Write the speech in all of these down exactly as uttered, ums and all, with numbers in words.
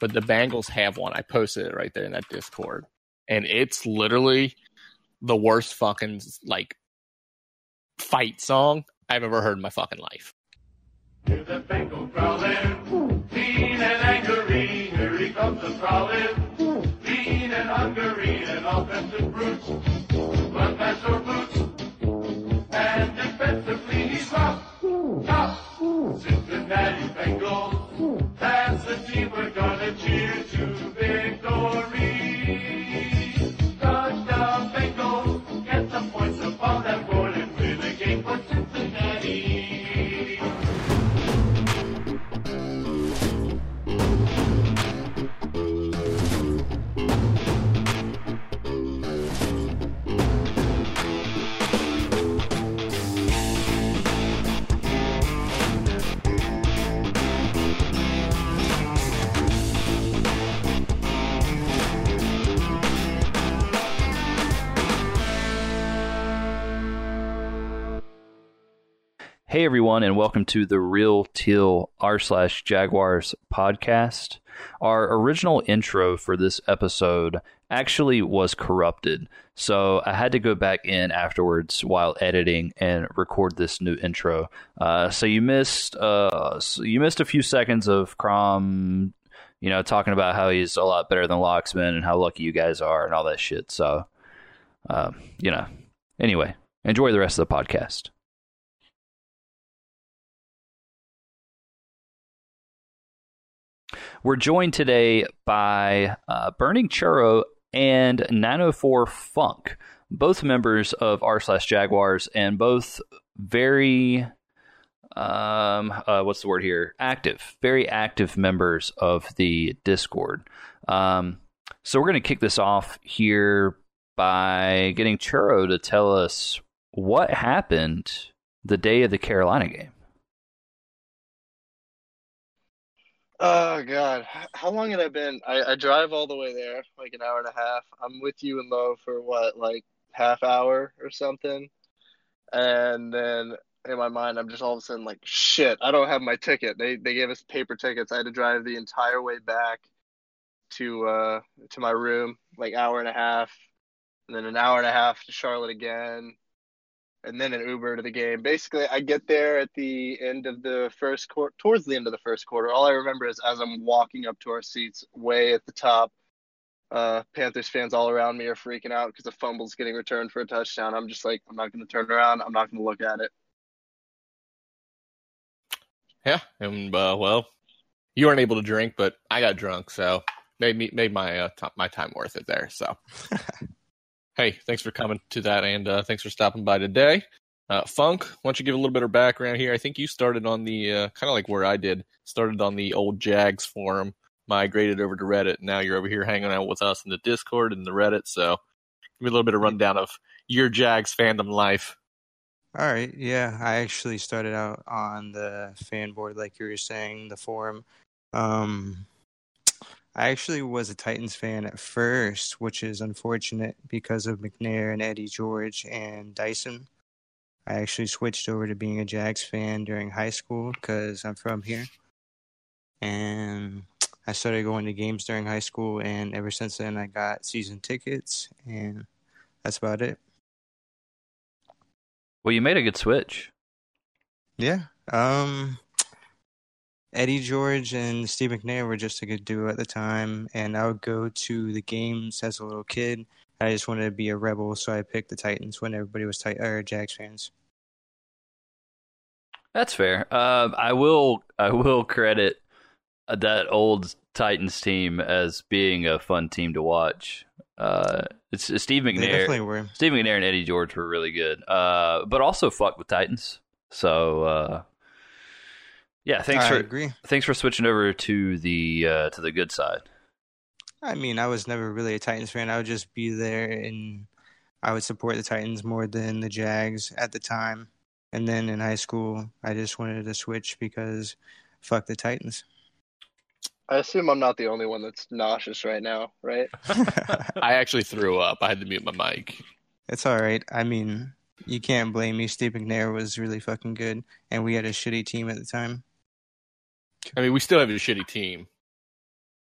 but the Bengals have one. I posted it right there in that Discord, and it's literally the worst fucking like fight song I've ever heard in my fucking life. Here's the Bengal prowling, mean and angry. Here he comes a prowling, mean and hungry, an offensive brute. Run past your boots, and defensively he's rough, tough. Cincinnati Bengals, that's the team we're gonna cheer to victory. Touchdown Bengals, get the points upon that board and win the game for Cincinnati. Hey everyone, and welcome to the Real Teal r slash Jaguars podcast. Our original intro for this episode actually was corrupted, so I had to go back in afterwards while editing and record this new intro. Uh, so you missed uh, so you missed a few seconds of Crom, you know, talking about how he's a lot better than Locksman and how lucky you guys are and all that shit. So, uh, you know, anyway, enjoy the rest of the podcast. We're joined today by uh, Burning Churro and nine oh four Funk, both members of r slash Jaguars and both very, um, uh, what's the word here? Active, very active members of the Discord. Um, so we're going to kick this off here by getting Churro to tell us what happened the day of the Carolina game. Oh, God. How long had I been? I, I drive all the way there, like an hour and a half. I'm with you and Mo for what, like half hour or something? And then in my mind, I'm just all of a sudden like, shit, I don't have my ticket. They they gave us paper tickets. I had to drive the entire way back to uh to my room, like hour and a half, and then an hour and a half to Charlotte again, and then an Uber to the game. Basically, I get there at the end of the first quarter, towards the end of the first quarter. All I remember is as I'm walking up to our seats way at the top, uh, Panthers fans all around me are freaking out because the fumble's getting returned for a touchdown. I'm just like, I'm not going to turn around. I'm not going to look at it. Yeah, and uh, well, you weren't able to drink, but I got drunk, so made me made my uh, t- my time worth it there. So. Hey, thanks for coming to that, and uh, thanks for stopping by today. Uh, Funk, why don't you give a little bit of background here? I think you started on the, uh, kind of like where I did, started on the old Jags forum, migrated over to Reddit, and now you're over here hanging out with us in the Discord and the Reddit, so give me a little bit of rundown of your Jags fandom life. All right, yeah, I actually started out on the fan board, like you were saying, the forum. Um... I actually was a Titans fan at first, which is unfortunate because of McNair and Eddie George and Dyson. I actually switched over to being a Jags fan during high school because I'm from here. And I started going to games during high school, and ever since then I got season tickets, and that's about it. Well, you made a good switch. Yeah. Um... Eddie George and Steve McNair were just a good duo at the time, and I would go to the games as a little kid. I just wanted to be a rebel, so I picked the Titans when everybody was tit- or Jags fans. That's fair. Uh, I will I will credit that old Titans team as being a fun team to watch. Uh, it's, it's Steve McNair. They definitely were. Steve McNair and Eddie George were really good, uh, but also fuck with Titans. So. Uh, Yeah, thanks I for agree. thanks for switching over to the uh, to the good side. I mean, I was never really a Titans fan. I would just be there, and I would support the Titans more than the Jags at the time. And then in high school, I just wanted to switch because fuck the Titans. I assume I'm not the only one that's nauseous right now, right? I actually threw up. I had to mute my mic. It's all right. I mean, you can't blame me. Steve McNair was really fucking good, and we had a shitty team at the time. I mean, we still have a shitty team.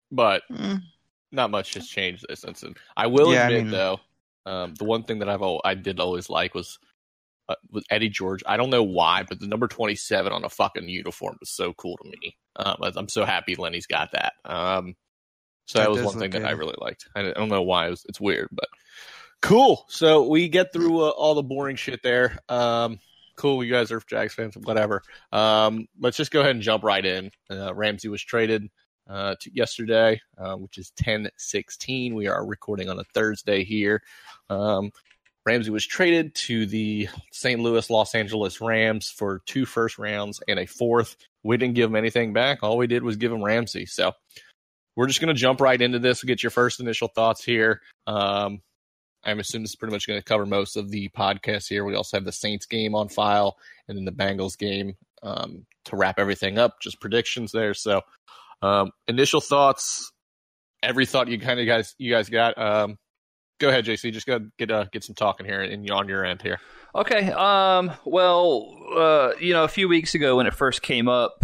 but Mm. not much has changed this since then. I will Yeah, I admit, mean- though, um, the one thing that I've al- I did always like was uh, with Eddie George. I don't know why, but the number twenty-seven on a fucking uniform was so cool to me. Um, I'm so happy Lenny's got that. Um, so that, That was does one look thing that I good. really liked. I don't know why. It was, it's weird, but cool. So we get through uh, all the boring shit there. Um, cool. You guys are Jags fans, whatever. Um, let's just go ahead and jump right in. Uh, Ramsey was traded uh, to yesterday, uh, which is ten sixteen. We are recording on a Thursday here. Um, Ramsey was traded to the Saint Louis Los Angeles Rams for two first rounds and a fourth. We didn't give him anything back. All we did was give him Ramsey. So we're just going to jump right into this and get your first initial thoughts here. Um, I'm assuming this is pretty much going to cover most of the podcast here. We also have the Saints game on file and then the Bengals game um, to wrap everything up. Just predictions there. So um, initial thoughts, every thought you kind of guys you guys got. Um, go ahead, J C. Just go get uh, get some talking here and on your end here. Okay. Um. Well, uh, you know, a few weeks ago when it first came up,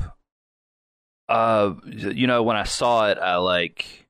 uh, you know, when I saw it, I like,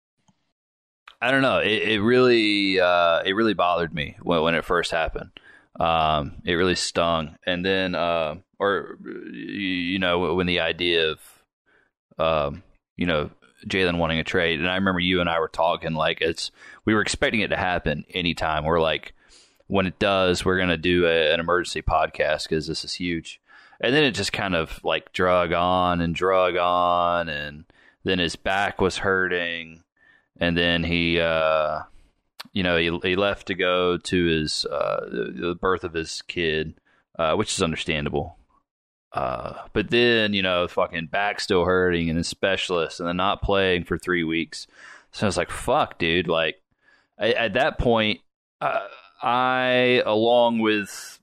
I don't know, it, it really, uh, it really bothered me when when it first happened. Um, it really stung, and then, uh, or you know, when the idea of, um, you know, Jalen wanting a trade, and I remember you and I were talking like it's we were expecting it to happen anytime. We're like, when it does, we're gonna do a, an emergency podcast because this is huge. And then it just kind of like drug on and drug on, and then his back was hurting, and then he, uh, you know, he he left to go to his uh, the birth of his kid, uh, which is understandable. Uh, but then, you know, fucking back still hurting and his specialist, and then not playing for three weeks. So I was like, fuck, dude. Like, I, at that point, uh, I, along with,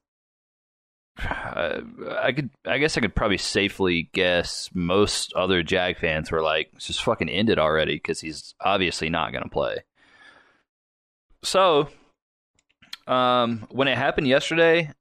uh, I could, I guess I could probably safely guess most other Jag fans were like, just fucking end it already, because he's obviously not going to play. So, um, when it happened yesterday,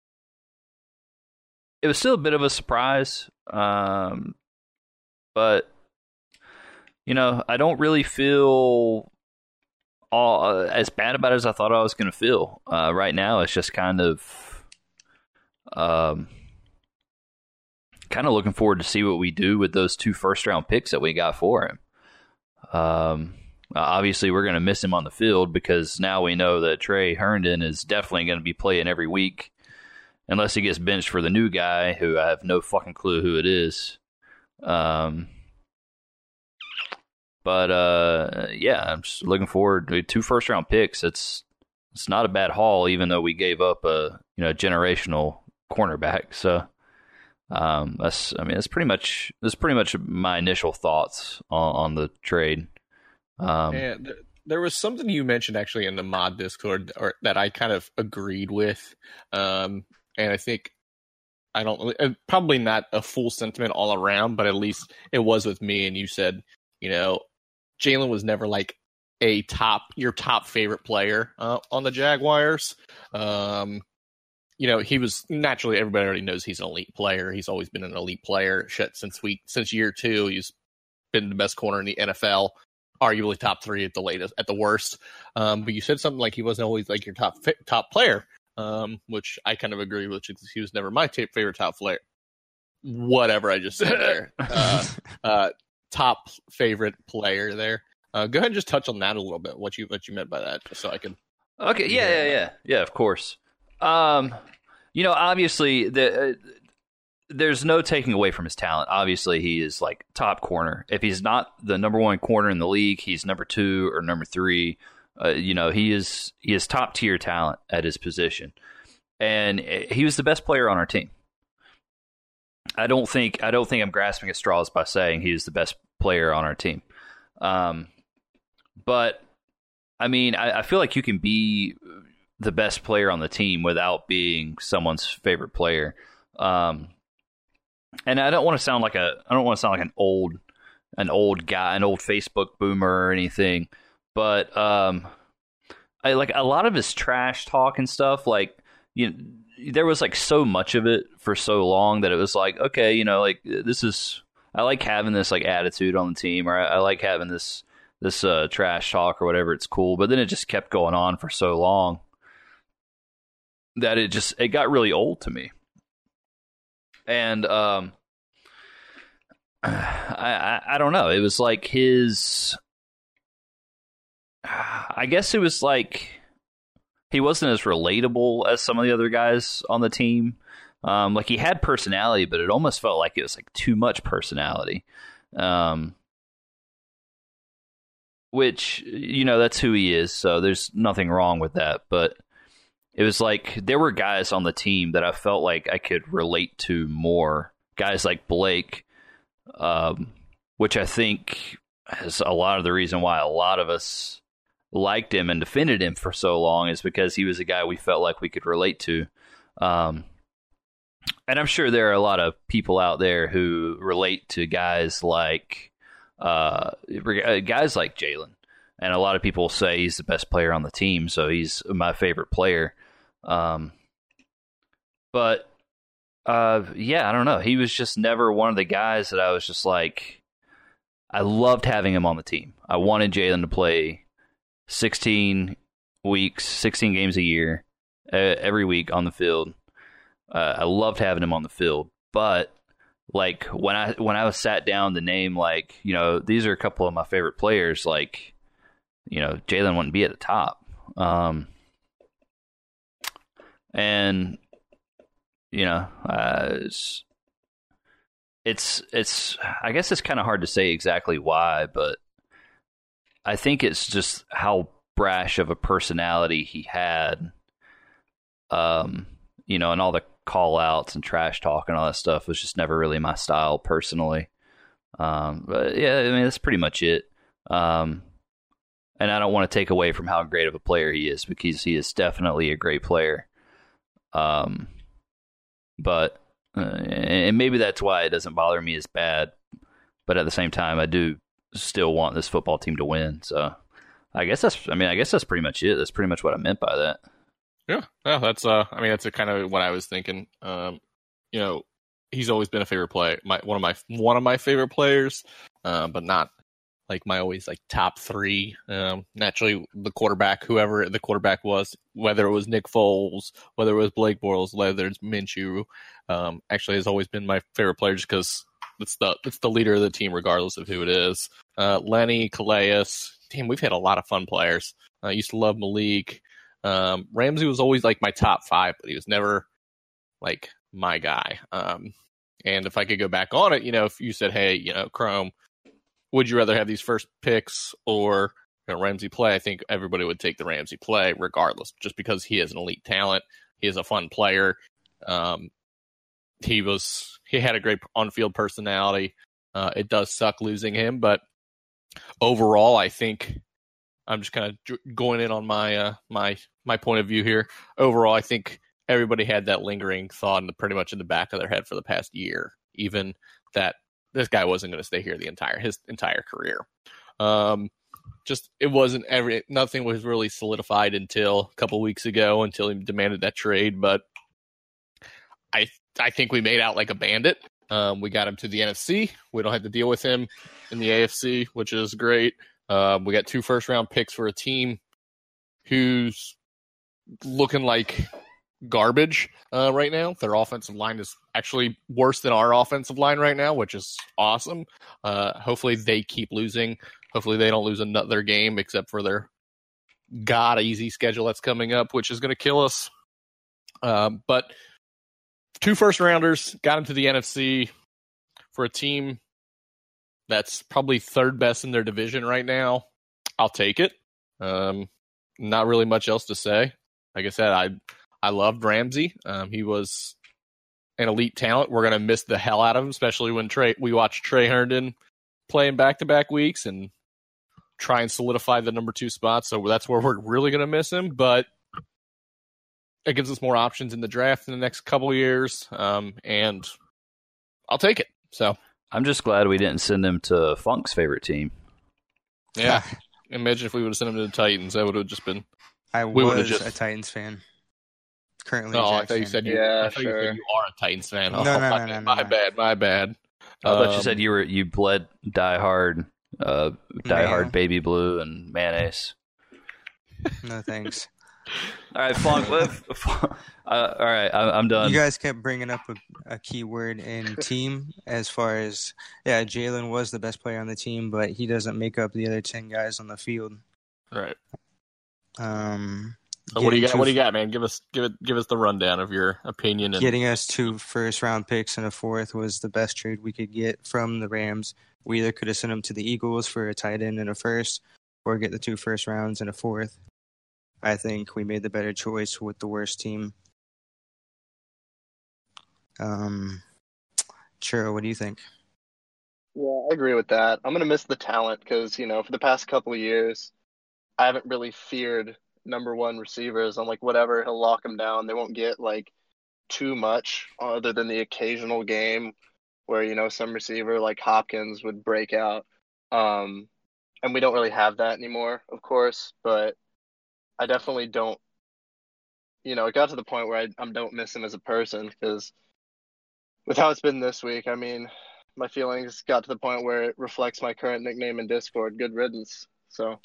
it was still a bit of a surprise, um, but, you know, I don't really feel all uh, as bad about it as I thought I was going to feel. Uh, right now, it's just kind of, um, kind of looking forward to see what we do with those two first-round picks that we got for him. Um, obviously, we're going to miss him on the field because now we know that Trey Herndon is definitely going to be playing every week. Unless he gets benched for the new guy, who I have no fucking clue who it is. Um, but, uh, yeah, I'm just looking forward to two first-round picks. It's it's not a bad haul, even though we gave up a you know generational cornerback. So, um, that's I mean, that's pretty much that's pretty much my initial thoughts on, on the trade. Um, And there, there was something you mentioned actually in the mod Discord or that I kind of agreed with. Um, And I think, I don't, probably not a full sentiment all around, but at least it was with me. And you said, you know, Jalen was never like a top, your top favorite player uh, on the Jaguars. Um, you know, he was naturally, everybody already knows he's an elite player. He's always been an elite player. Shit, since we, since year two, he's been the best corner in the N F L, arguably top three at the latest, at the worst. Um, but you said something like he wasn't always like your top, top player. Um, which I kind of agree with. He was never my t- favorite top player. Whatever I just said there. Uh, uh, top favorite player there. Uh, go ahead and just touch on that a little bit. What you what you meant by that, just so I can. Okay. Yeah. Yeah. Yeah. Yeah. Of course. Um, you know, obviously, the uh, there's no taking away from his talent. Obviously, he is like top corner. If he's not the number one corner in the league, he's number two or number three. Uh, you know, he is he is top tier talent at his position, and he was the best player on our team. I don't think I don't think I'm grasping at straws by saying he was the best player on our team. Um, but I mean, I, I feel like you can be the best player on the team without being someone's favorite player. Um, and I don't want to sound like a I don't want to sound like an old an old guy, an old Facebook boomer or anything. But um, I like a lot of his trash talk and stuff. Like, you know, there was like so much of it for so long that it was like, okay, you know, like this is. I like having this like attitude on the team, or I, I like having this this uh, trash talk or whatever. It's cool, but then it just kept going on for so long that it just it got really old to me. And um, I, I I don't know. It was like his. I guess it was like he wasn't as relatable as some of the other guys on the team. Um, like he had personality, but it almost felt like it was like too much personality. Um, which, you know, that's who he is. So there's nothing wrong with that. But it was like there were guys on the team that I felt like I could relate to more. Guys like Blake, um, which I think is a lot of the reason why a lot of us liked him and defended him for so long, is because he was a guy we felt like we could relate to. Um, and I'm sure there are a lot of people out there who relate to guys like uh, guys like Jalen. And a lot of people say he's the best player on the team, so he's my favorite player. Um, but, uh, yeah, I don't know. He was just never one of the guys that I was just like, I loved having him on the team. I wanted Jalen to play sixteen weeks, sixteen games a year, uh, every week on the field. Uh, I loved having him on the field, but like when I when I was sat down to name, like, you know, these are a couple of my favorite players, like, you know, Jalen wouldn't be at the top. Um, and you know, uh, it's, it's it's I guess it's kind of hard to say exactly why, but I think it's just how brash of a personality he had. Um, you know, and all the call outs and trash talk and all that stuff was just never really my style personally. Um, but yeah, I mean, that's pretty much it. Um, and I don't want to take away from how great of a player he is, because he is definitely a great player. Um, but, uh, and maybe that's why it doesn't bother me as bad. But at the same time, I do still want this football team to win. So I guess that's, I mean, I guess that's pretty much it. That's pretty much what I meant by that. Yeah, yeah, that's uh, I mean, that's a kind of what I was thinking. Um, you know, he's always been a favorite player, my one of my one of my favorite players, uh, but not like my always like top three. Um, naturally, the quarterback, whoever the quarterback was, whether it was Nick Foles, whether it was Blake Bortles, whether it's Minshew, um, actually has always been my favorite player just because it's the it's the leader of the team, regardless of who it is. Uh, Lenny, Calais, damn, we've had a lot of fun players. I used to love Malik. Um, Ramsey was always like my top five, but he was never like my guy. Um, and if I could go back on it, you know, if you said, hey, you know, Chrome, would you rather have these first picks or, you know, Ramsey play? I think everybody would take the Ramsey play regardless, just because he is an elite talent. He is a fun player. Um, he was, he had a great on-field personality. Uh, it does suck losing him, but overall, I think I'm just kind of going in on my uh, my my point of view here. Overall, I think everybody had that lingering thought in the, pretty much in the back of their head for the past year, even that this guy wasn't going to stay here the entire his entire career. Um, just it wasn't every nothing was really solidified until a couple weeks ago, until he demanded that trade. But I I think we made out like a bandit. Um, we got him to the N F C. We don't have to deal with him in the A F C, which is great. Um, we got two first round picks for a team who's looking like garbage uh, right now. Their offensive line is actually worse than our offensive line right now, which is awesome. Uh, hopefully they keep losing. Hopefully they don't lose another game except for their god easy schedule that's coming up, which is going to kill us. Um, but two first rounders got into the N F C for a team that's probably third best in their division right now. I'll take it. Um, not really much else to say. Like I said, I I loved Ramsey. Um, he was an elite talent. We're gonna miss the hell out of him, especially when Trey we watch Trey Herndon play in back to back weeks and try and solidify the number two spot. So that's where we're really gonna miss him. But it gives us more options in the draft in the next couple years, um, and I'll take it. So. I'm just glad we didn't send him to Funk's favorite team. Yeah. Imagine if we would have sent him to the Titans. That would have just been... I we was just... a Titans fan. Currently No, a I Jags thought you fan. said you, Yeah, I thought sure. you said you are a Titans fan. No, Oh, no, my, no, no, my no. bad, my bad. I thought you Um, said you were you bled Die Hard, uh, Die Mayo. Hard Baby Blue and mayonnaise. No thanks. All right, Funk. uh, all right, I, I'm done. You guys kept bringing up a, a key word in team as far as, yeah, Jalen was the best player on the team, but he doesn't make up the other ten guys on the field. right. Um, So what do you getting got? two- What do you got, man? Give us give it give us the rundown of your opinion. And Getting us two first round picks and a fourth was the best trade we could get from the Rams. We either could have sent them to the Eagles for a tight end and a first, or get the two first rounds and a fourth. I think we made the better choice with the worst team. Um, Churro, what do you think? Yeah, I agree with that. I'm gonna miss the talent because, you know, for the past couple of years, I haven't really feared number one receivers. I'm like, whatever, he'll lock them down. They won't get like too much other than the occasional game where, you know, some receiver like Hopkins would break out. Um, and we don't really have that anymore, of course, but I definitely don't, you know, it got to the point where I, I don't miss him as a person because with how it's been this week, I mean, my feelings got to the point where it reflects my current nickname in Discord, Good Riddance. So,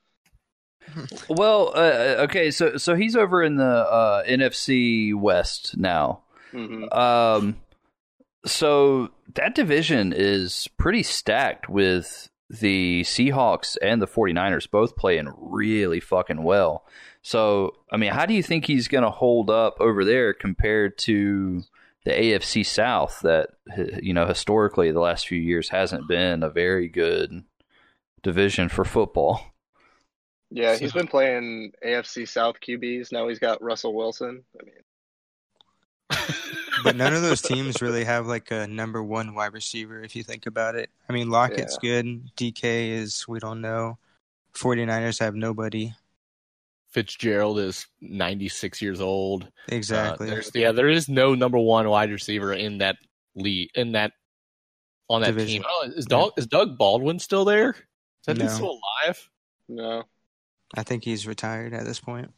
Well, uh, okay, so so he's over in the uh, N F C West now. mhm. Um, so that division is pretty stacked with the Seahawks and the 49ers both playing really fucking well. So, I mean, how do you think he's going to hold up over there compared to the A F C South that, you know, historically the last few years hasn't been a very good division for football? Yeah, he's been playing A F C South Q Bs. Now he's got Russell Wilson. I mean, But none of those teams really have like a number one wide receiver if you think about it. I mean, Lockett's good. D K is, we don't know. 49ers have nobody. Fitzgerald is ninety-six years old. Exactly. Uh, there's, yeah, there is no number one wide receiver in that league, in that on that Division. team. Oh, is Doug is Doug Baldwin still there? Is that dude No. still alive? no. I think he's retired at this point.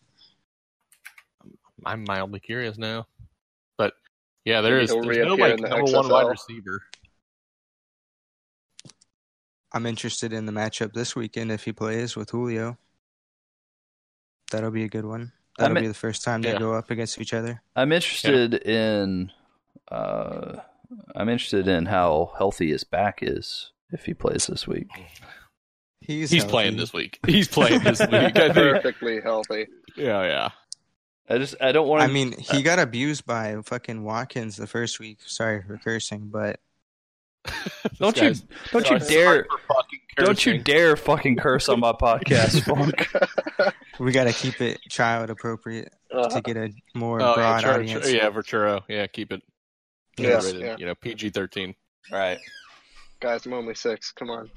I'm mildly curious now, but yeah, there Maybe is he'll there's no reappear like in the number X one F L. wide receiver. I'm interested in the matchup this weekend if he plays with Julio. That'll be a good one. That'll I'm- be the first time they yeah. go up against each other. I'm interested in uh, I'm interested in how healthy his back is if he plays this week. He's, He's healthy. playing this week. He's playing this week. I think. Perfectly healthy. Yeah, yeah. I just I don't want I to. mean, he got abused by fucking Watkins the first week. Sorry for cursing, but don't This you guy's- don't you Sorry dare for fucking don't you cursing. dare fucking curse on my podcast, Funk. we got to keep it child appropriate Uh, to get a more Oh, yeah, broad churro, audience. churro- yeah, Verturo. Yeah, keep it. keep it Yeah, rated, yeah. You know, P G thirteen. Right. guys, I'm only six. Come on.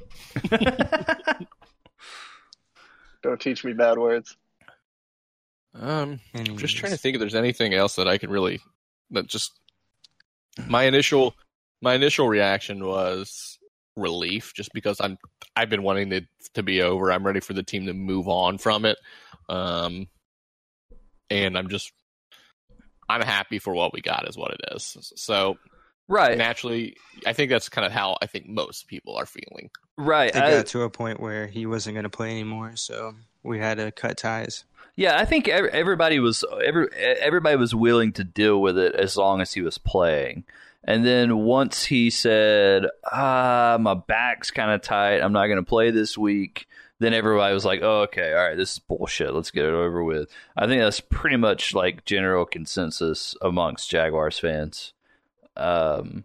Don't teach me bad words. Um, I'm Anyways. just trying to think if there's anything else that I can really that just my initial my initial reaction was relief, just because I'm I've been wanting it to be over. I'm ready for the team to move on from it, um, and I'm just I'm happy for what we got, is what it is. So Right. naturally, I think that's kind of how I think most people are feeling. Right. It I- got to a point where he wasn't going to play anymore, so we had to cut ties. Yeah, I think ev- everybody was every everybody was willing to deal with it as long as he was playing. And then once he said, "Ah, my back's kind of tight. I'm not going to play this week." Then everybody was like, "Oh, okay, all right, this is bullshit. Let's get it over with." I think that's pretty much like general consensus amongst Jaguars fans. Um.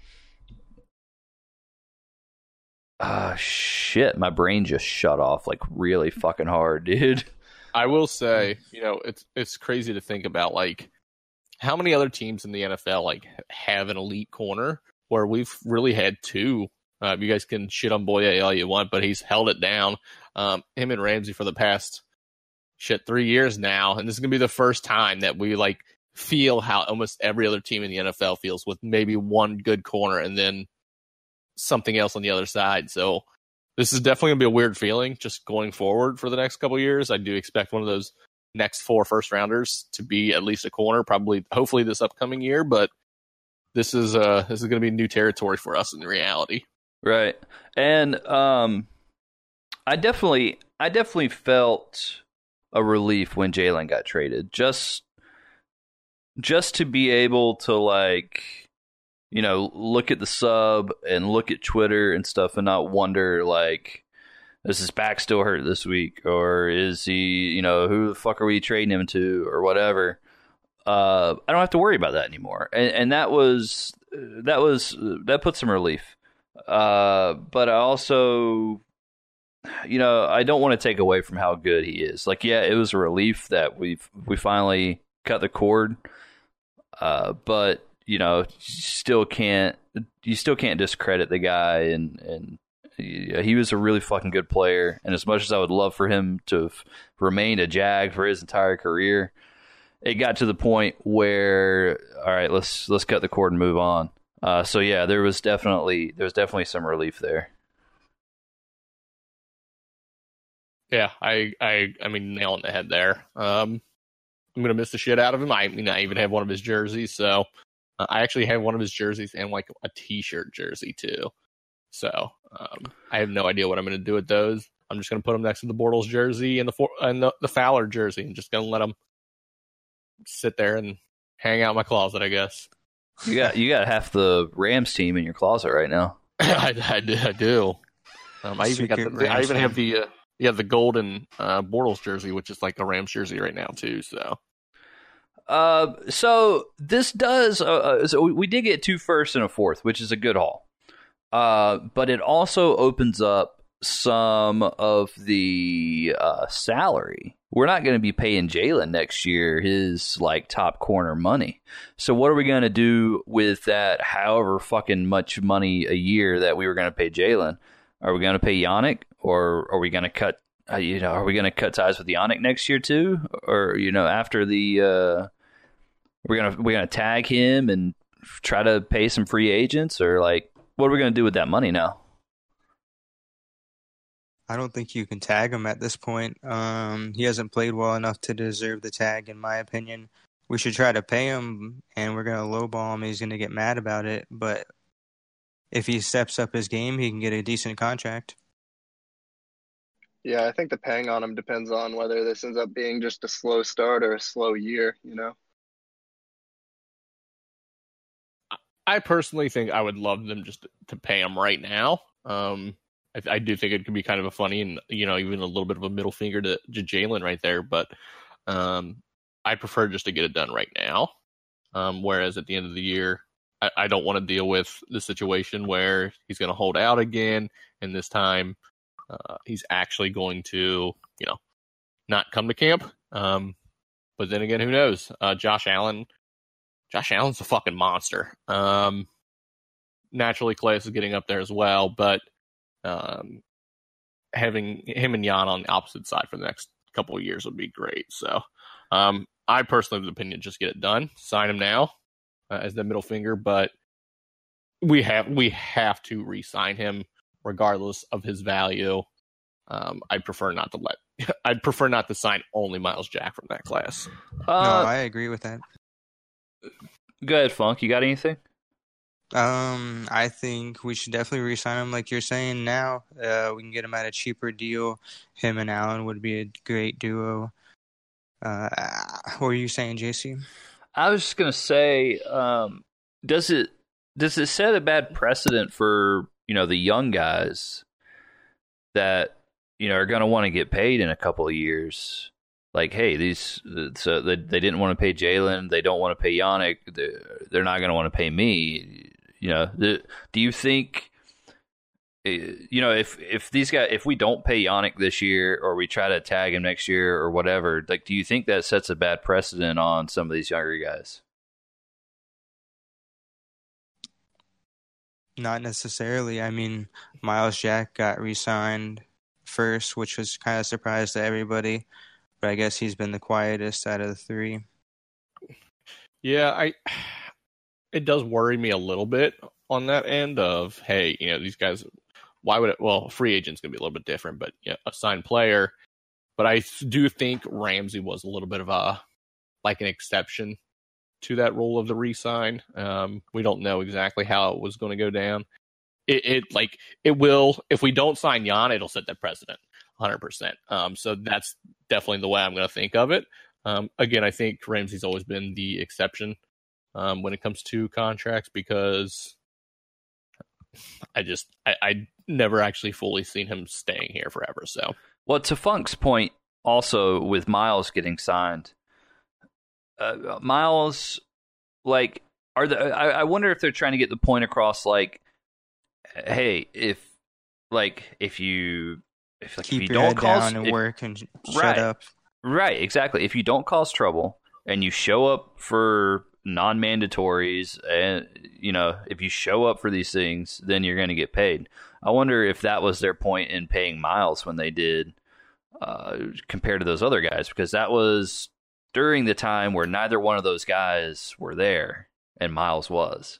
Ah, shit! My brain just shut off like really fucking hard, dude. I will say, you know, it's it's crazy to think about, like, how many other teams in the N F L like have an elite corner, where we've really had two. Uh, you guys can shit on Boye all you want, but he's held it down. Um, him and Ramsey for the past shit three years now, and this is gonna be the first time that we like feel how almost every other team in the N F L feels, with maybe one good corner and then something else on the other side. So this is definitely going to be a weird feeling just going forward for the next couple of years. I do expect one of those next four first rounders to be at least a corner, probably, hopefully this upcoming year. But this is uh this is going to be new territory for us in reality. Right. And um, I definitely, I definitely felt a relief when Jalen got traded. Just, just to be able to like, you know, look at the sub and look at Twitter and stuff and not wonder like, is his back still hurt this week, or is he, you know, who the fuck are we trading him to, or whatever. Uh, I don't have to worry about that anymore, and, and that was that was that put some relief. Uh, but I also, you know, I don't want to take away from how good he is. Like, yeah, it was a relief that we've we finally cut the cord. Uh, but you know, you still can't you still can't discredit the guy, and and he, he was a really fucking good player. And as much as I would love for him to have remained a Jag for his entire career, it got to the point where, all right, let's let's cut the cord and move on. Uh, so yeah, there was definitely there was definitely some relief there. Yeah, I I I mean, nail on the head there. Um, I'm gonna miss the shit out of him. I mean, I even have one of his jerseys, so uh, I actually have one of his jerseys and like a T-shirt jersey too. So um, I have no idea what I'm gonna do with those. I'm just gonna put them next to the Bortles jersey and the for- and the, the Fowler jersey, and just gonna let them sit there and hang out in my closet, I guess. You got you got half the Rams team in your closet right now. I, I, do. I do. Um, I even got the, I even have the uh, yeah the golden uh, Bortles jersey, which is like a Rams jersey right now too. So, uh, so this does. Uh, so we did get two firsts and a fourth, which is a good haul. Uh, but it also opens up some of the uh, salary. We're not going to be paying Jalen next year his like top corner money. So what are we going to do with that? However fucking much money a year that we were going to pay Jalen? Are we going to pay Yannick, or are we going to cut? Uh, you know, are we going to cut ties with Yannick next year too? Or you know, after the uh, we're gonna we're gonna tag him and try to pay some free agents, or like what are we going to do with that money now? I don't think you can tag him at this point. Um, he hasn't played well enough to deserve the tag, in my opinion. We should try to pay him, and we're going to lowball him. He's going to get mad about it. But if he steps up his game, he can get a decent contract. Yeah, I think the paying on him depends on whether this ends up being just a slow start or a slow year, you know? I personally think I would love them just to pay him right now. Um, I, I do think it could be kind of a funny and, you know, even a little bit of a middle finger to, to Jalen right there. But um, I prefer just to get it done right now. Um, whereas at the end of the year, I, I don't want to deal with the situation where he's going to hold out again. And this time uh, he's actually going to, you know, not come to camp. Um, but then again, who knows? Uh, Josh Allen. Josh Allen's a fucking monster. Um, naturally, Calais is getting up there as well, but um, having him and Jan on the opposite side for the next couple of years would be great. So um, I personally have the opinion, just get it done. Sign him now uh, as the middle finger, but we have we have to re-sign him regardless of his value. Um, I'd prefer not to let. I'd prefer not to sign only Miles Jack from that class. Uh, no, I agree with that. Go ahead, Funk. You got anything? Um, I think we should definitely re-sign him, like you're saying now. Uh, we can get him at a cheaper deal. Him and Allen would be a great duo. Uh, what were you saying, J C? I was just gonna say, um, does it does it set a bad precedent for, you know, the young guys that, you know, are gonna want to get paid in a couple of years? Like, hey, these so they they didn't want to pay Jalen, they don't want to pay Yannick, they're, they're not going to want to pay me. You know, the, do you think, you know, if if these guys, if we don't pay Yannick this year, or we try to tag him next year or whatever, like, do you think that sets a bad precedent on some of these younger guys? Not necessarily. I mean, Miles Jack got re-signed first, which was kind of a surprise to everybody. But I guess he's been the quietest out of the three. Yeah, I. It does worry me a little bit on that end of, hey, you know, these guys. Why would it? Well, free agent's gonna be a little bit different, but you know, a signed player. But I do think Ramsey was a little bit of a like an exception to that role of the re-sign. Um, we don't know exactly how it was going to go down. It, it like it will if we don't sign Jan, it'll set that precedent, one hundred percent. Um, so that's definitely the way I'm going to think of it. Um, again, I think Ramsey's always been the exception um, when it comes to contracts because I just I, I never actually fully seen him staying here forever. So, well, to Funk's point, also with Miles getting signed, uh, Miles, like, are the I, I wonder if they're trying to get the point across, like, hey, if like if you if like Keep if you your don't head cause down and if, work and sh- shut right, up. Right, exactly. If you don't cause trouble and you show up for non-mandatories, and you know, if you show up for these things, then you're going to get paid. I wonder if that was their point in paying Miles when they did, uh, compared to those other guys, because that was during the time where neither one of those guys were there, and Miles was.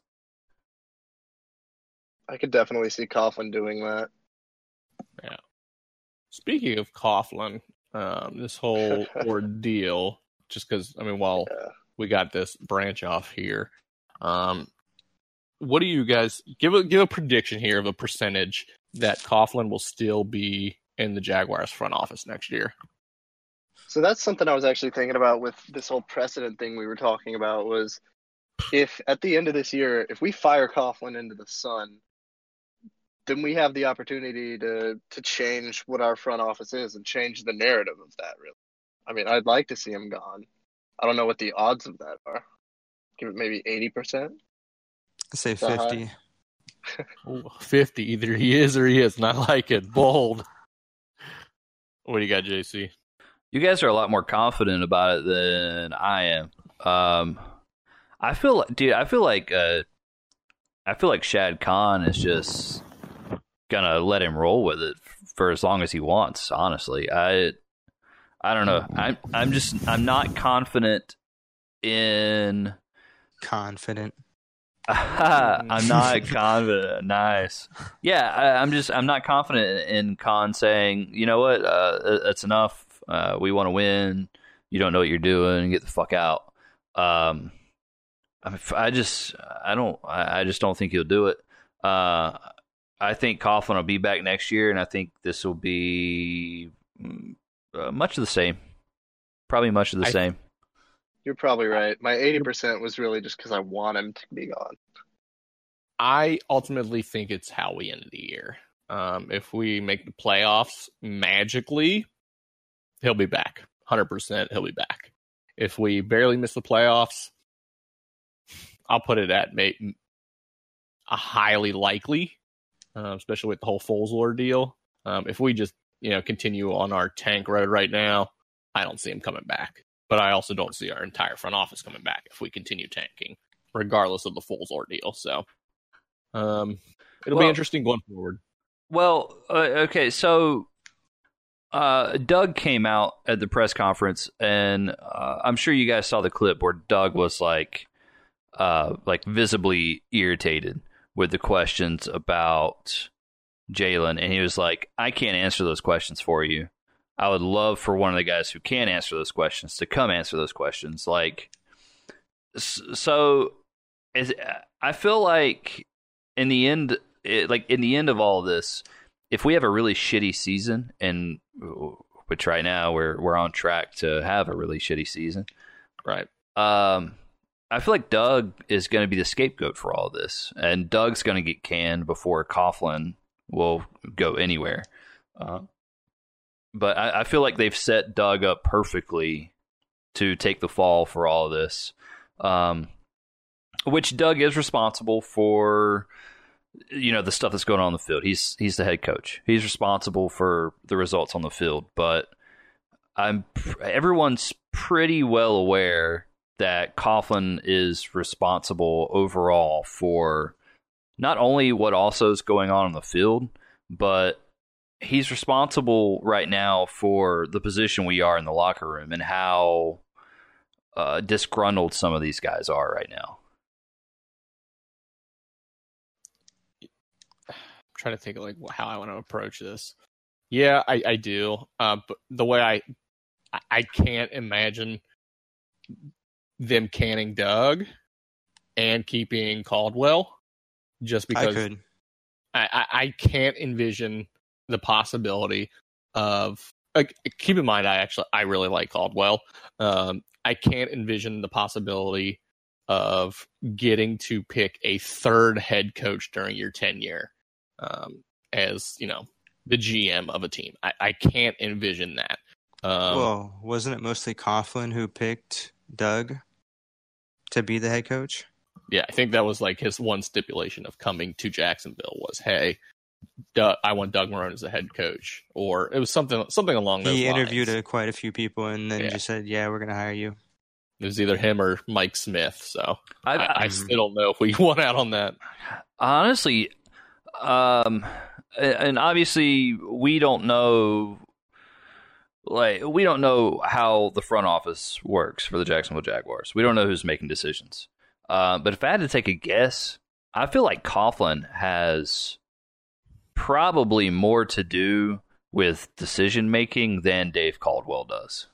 I could definitely see Coughlin doing that. Yeah. Speaking of Coughlin, um, this whole ordeal, just because, I mean, while Yeah. we got this branch off here, um, what do you guys give a give a prediction here of a percentage that Coughlin will still be in the Jaguars front office next year? So that's something I was actually thinking about with this whole precedent thing we were talking about was if at the end of this year, if we fire Coughlin into the sun, then we have the opportunity to to change what our front office is and change the narrative of that, really. I mean, I'd like to see him gone. I don't know what the odds of that are. Give it maybe eighty percent? I say that high? fifty. Ooh, fifty, either he is or he is, and I like it. Bold. What do you got, J C? You guys are a lot more confident about it than I am. Um, I feel, like, dude. I feel like, uh, I feel like Shad Khan is just gonna let him roll with it for as long as he wants. Honestly, I, I don't know. I'm, I'm just, I'm not confident in. Confident. I'm not confident. Nice. Yeah, I, I'm just, I'm not confident in Khan saying, you know what, uh, that's enough. Uh, we want to win. You don't know what you're doing. Get the fuck out. Um, I, mean, I just, I don't, I just don't think he'll do it. Uh, I think Coughlin will be back next year, and I think this will be uh, much of the same. Probably much of the I, same. You're probably right. My eighty percent was really just because I want him to be gone. I ultimately think it's how we end the year. Um, if we make the playoffs magically, he'll be back. one hundred percent he'll be back. If we barely miss the playoffs, I'll put it at maybe a highly likely, uh, especially with the whole Foles ordeal. Um, if we just, you know, continue on our tank road right now, I don't see him coming back. But I also don't see our entire front office coming back if we continue tanking, regardless of the Foles ordeal. So um, it'll well, be interesting going forward. Well, uh, okay, so uh, Doug came out at the press conference, and uh, I'm sure you guys saw the clip where Doug was like, uh, like visibly irritated with the questions about Jalen, and he was like, "I can't answer those questions for you. I would love for one of the guys who can answer those questions to come answer those questions." Like, so is, I feel like in the end, it, like in the end of all of this, if we have a really shitty season, and which right now we're we're on track to have a really shitty season, right? Um, I feel like Doug is going to be the scapegoat for all of this, and Doug's going to get canned before Coughlin will go anywhere. Uh, But I, I feel like they've set Doug up perfectly to take the fall for all of this. Um, which Doug is responsible for, you know, the stuff that's going on in the field. He's he's the head coach. He's responsible for the results on the field. But I'm everyone's pretty well aware that Coughlin is responsible overall for not only what also is going on in the field, but he's responsible right now for the position we are in the locker room and how uh, disgruntled some of these guys are right now. I'm trying to think of like how I want to approach this. Yeah, I, I do. Uh, but the way I, I can't imagine them canning Doug and keeping Caldwell, just I because could. I, I, I can't envision the possibility of. Like, keep in mind, I actually I really like Caldwell. Um, I can't envision the possibility of getting to pick a third head coach during your tenure um, as, you know, the G M of a team. I, I can't envision that. Um, Well, wasn't it mostly Coughlin who picked Doug to be the head coach? yeah, I think that was like his one stipulation of coming to Jacksonville was, hey, Doug, I want Doug Marrone as the head coach, or it was something something along those He lines. interviewed a, quite a few people and then Yeah. just said, "Yeah, we're going to hire you." It was either him or Mike Smith. So I, I, I I, still don't know if we won out on that. honestly, um, and obviously we don't know, like we don't know how the front office works for the Jacksonville Jaguars. We don't know who's making decisions. Uh, but if I had to take a guess, I feel like Coughlin has probably more to do with decision making than Dave Caldwell does.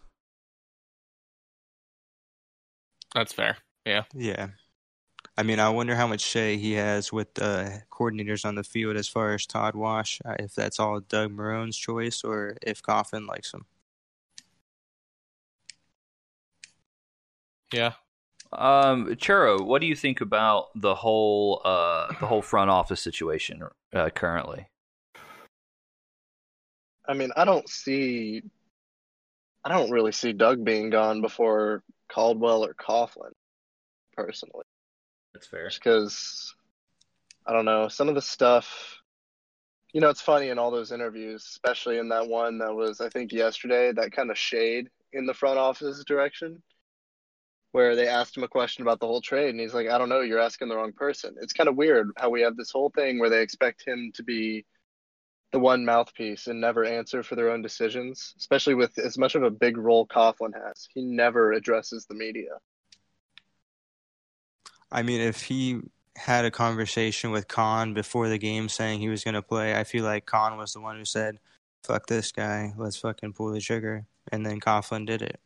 That's fair. Yeah. Yeah. I mean, I wonder how much say he has with the coordinators on the field as far as Todd Wash, uh, if that's all Doug Marrone's choice or if Coughlin likes him. Yeah. Um, Churro, what do you think about the whole uh, the whole front office situation uh, currently? I mean, I don't see, I don't really see Doug being gone before Caldwell or Coughlin, personally. That's fair. Just because, I don't know, some of the stuff, you know, it's funny in all those interviews, especially in that one that was, I think, yesterday, that kind of shade in the front office direction, where they asked him a question about the whole trade, and he's like, I don't know, you're asking the wrong person. It's kind of weird how we have this whole thing where they expect him to be the one mouthpiece and never answer for their own decisions, especially with as much of a big role Coughlin has. He never addresses the media. I mean, if he had a conversation with Khan before the game saying he was going to play, I feel like Khan was the one who said, fuck this guy, let's fucking pull the trigger. And then Coughlin did it.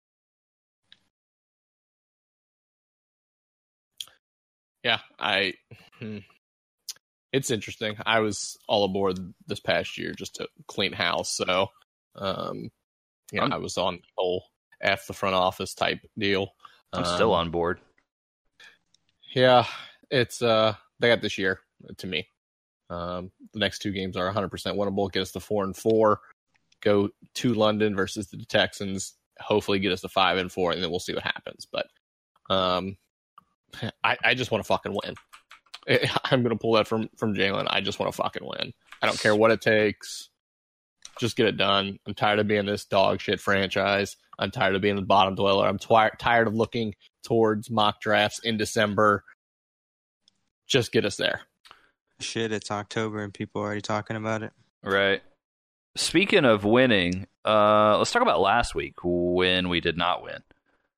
Yeah. I. Hmm. It's interesting. I was all aboard this past year just to clean house. So, um, yeah, I'm- I was on the whole F the front office type deal. I'm still Um, on board. Yeah, it's uh they got this year to me. Um, the next two games are one hundred percent winnable. Get us to four and four. Go to London versus the Texans. Hopefully, get us to five and four, and then we'll see what happens. But um, I, I just want to fucking win. I'm gonna pull that from from Jalen. I just want to fucking win. I don't care what it takes. Just get it done. I'm tired of being this dog shit franchise. I'm tired of being the bottom dweller. I'm twi- tired of looking towards mock drafts in December. Just get us there. Shit, it's October and people are already talking about it. Right. Speaking of winning, uh, let's talk about last week when we did not win.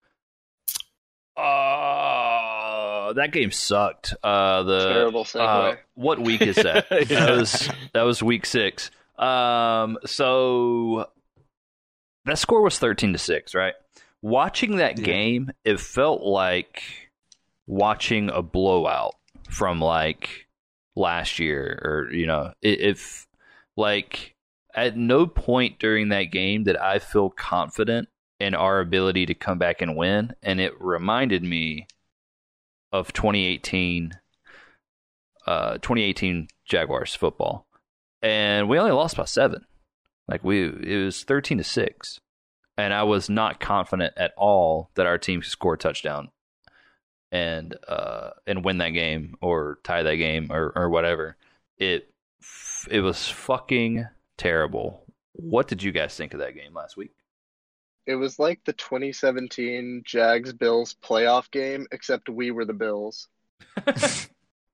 Uh, that game sucked. Uh, the Terrible segue. uh, what week is that? Yeah. That was that was week six. Um, so that score was thirteen to six, right? Watching that Yeah. game, it felt like watching a blowout from like last year, or you know, it, if like at no point during that game did I feel confident in our ability to come back and win, and it reminded me of twenty eighteen, uh, twenty eighteen Jaguars football, and we only lost by seven. Like we, it was thirteen to six, and I was not confident at all that our team could score a touchdown and uh and win that game or tie that game or or whatever. It it was fucking terrible. What did you guys think of that game last week? It was like the twenty seventeen Jags-Bills playoff game, except we were the Bills. That's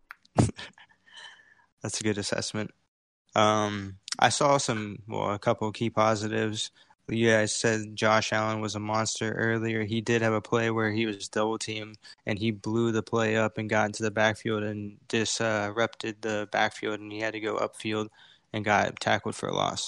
a good assessment. Um, I saw some, well, a couple of key positives. You guys said Josh Allen was a monster earlier. He did have a play where he was double teamed and he blew the play up and got into the backfield and disrupted the backfield, and he had to go upfield and got tackled for a loss.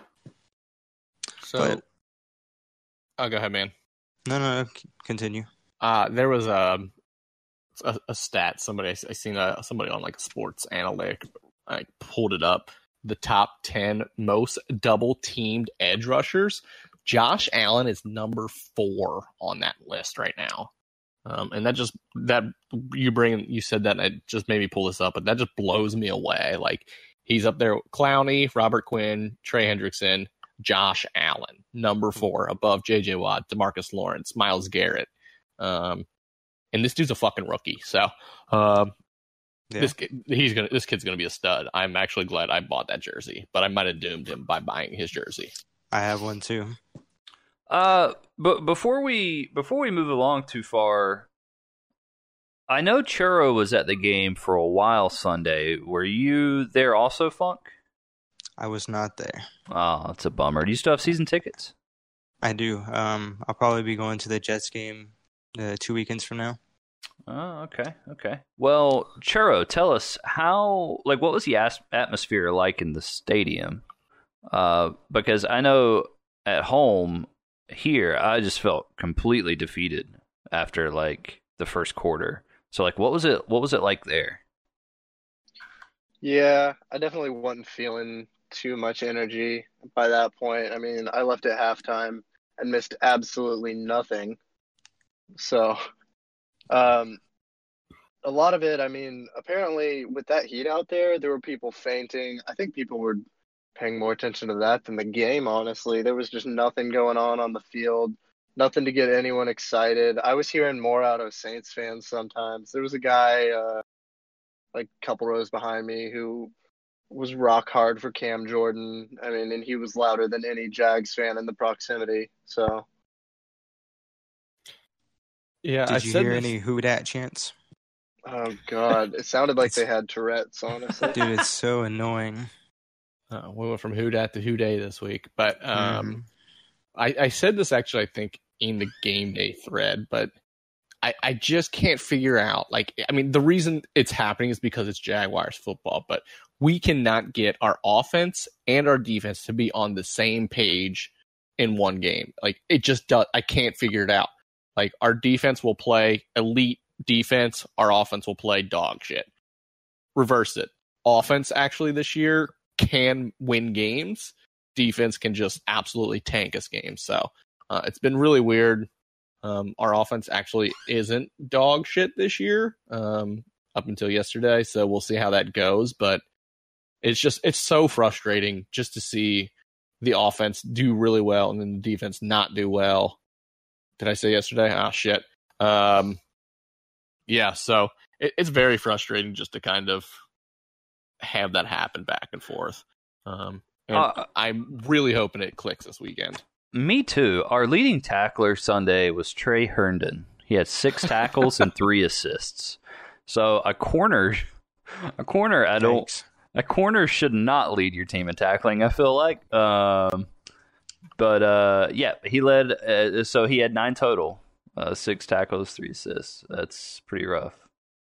So, But- oh, go ahead, man. No, no, no, c- continue. Uh, there was a, a a stat somebody I seen a, somebody on like sports analytic I pulled it up. The top ten most double teamed edge rushers. Josh Allen is number four on that list right now. Um, and that just, that you bring, you said that and it just made me pull this up, but that just blows me away. Like, he's up there, Clowney, Robert Quinn, Trey Hendrickson, Josh Allen, number four, above J J Watt, DeMarcus Lawrence, Myles Garrett. Um, and this dude's a fucking rookie. So, um, yeah. this he's gonna, this kid's gonna be a stud. I'm actually glad I bought that jersey, but I might have doomed him by buying his jersey. I have one too. Uh, but before we before we move along too far, I know Churro was at the game for a while Sunday. Were you there also, Funk? I was not there. Oh, that's a bummer. Do you still have season tickets? I do. Um, I'll probably be going to the Jets game uh, two weekends from now. Oh, okay, okay. Well, Churro, tell us how, like, what was the as- atmosphere like in the stadium? Uh, because I know at home here, I just felt completely defeated after like the first quarter. So, like, what was it? What was it like there? Yeah, I definitely wasn't feeling too much energy by that point. I mean, I left at halftime and missed absolutely nothing. So, um, a lot of it, I mean, apparently with that heat out there, there were people fainting. I think people were paying more attention to that than the game, honestly. There was just nothing going on on the field, nothing to get anyone excited. I was hearing more out of Saints fans sometimes. There was a guy, uh, like a couple rows behind me, who was rock hard for Cam Jordan. I mean, and he was louder than any Jags fan in the proximity. So, yeah. Did I you said hear this... any who dat chants? Oh God, it sounded like they had Tourette's. Honestly, dude, it's so annoying. Uh, we went from who dat to who day this week, but um, mm-hmm. I, I said this actually, I think, in the game day thread, but I, I just can't figure out, like, I mean, the reason it's happening is because it's Jaguars football, but we cannot get our offense and our defense to be on the same page in one game. Like, it just does, I can't figure it out. Like, our defense will play elite defense, our offense will play dog shit. Reverse it. Offense actually this year can win games. Defense can just absolutely tank us games. So uh, it's been really weird. Um, our offense actually isn't dog shit this year um, up until yesterday. So we'll see how that goes. But it's just, it's so frustrating just to see the offense do really well and then the defense not do well. Did I say yesterday? Ah, shit. Um, yeah, so it, it's very frustrating just to kind of have that happen back and forth. Um, and uh, I'm really hoping it clicks this weekend. Me too. Our leading tackler Sunday was Trey Herndon. He had six tackles and three assists. So a corner, a corner, I don't, Thanks. a corner should not lead your team in tackling, I feel like. Um, but uh, yeah, he led. Uh, so he had nine total, uh, six tackles, three assists. That's pretty rough.